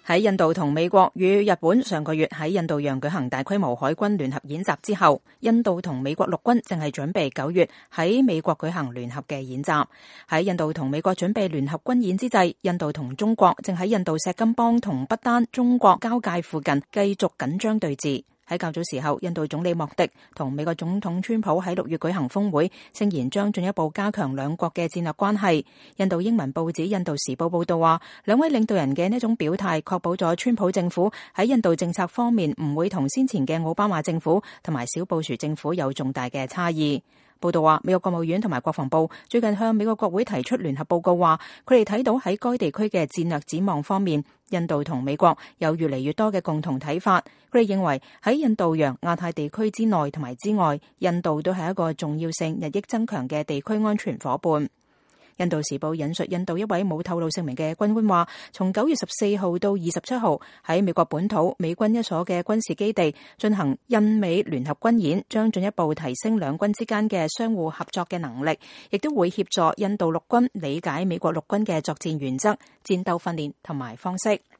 喺印度同美國與日本上個月喺印度洋舉行大規模海軍聯合演習之後，印度同美國陸軍正係準備9月喺美國舉行聯合嘅演習。喺印度同美國準備聯合軍演之際，印度同中國正喺印度錫金邦同不丹中國交界附近繼續緊張對峙。喺較早時候，印度總理莫迪同美國總統川普喺6月舉行峰會，聲言將進一步加強兩國嘅戰略關係。印度英文報紙《印度時報》報道話，兩位領導人嘅呢種表態確保咗川普政府喺印度政策方面唔會同先前嘅奧巴馬政府同埋小布殊政府有重大嘅差異。報道話，美國國務院同埋國防部最近向美國國會提出聯合報告，話佢哋睇到喺該地區嘅戰略展望方面，印度同美國有越嚟越多嘅共同睇法。佢哋認為喺印度洋、亞太地區之內同埋之外，印度都係一個重要性日益增強嘅地區安全夥伴。印度時報引述印度一位冇透露姓名嘅軍官話，從9月14號到27號喺美國本土美軍一所嘅軍事基地進行印美聯合軍演，將進一步提升兩軍之間嘅相互合作嘅能力，亦都會協助印度陸軍理解美國陸軍嘅作戰原則、戰鬥訓練同埋方式。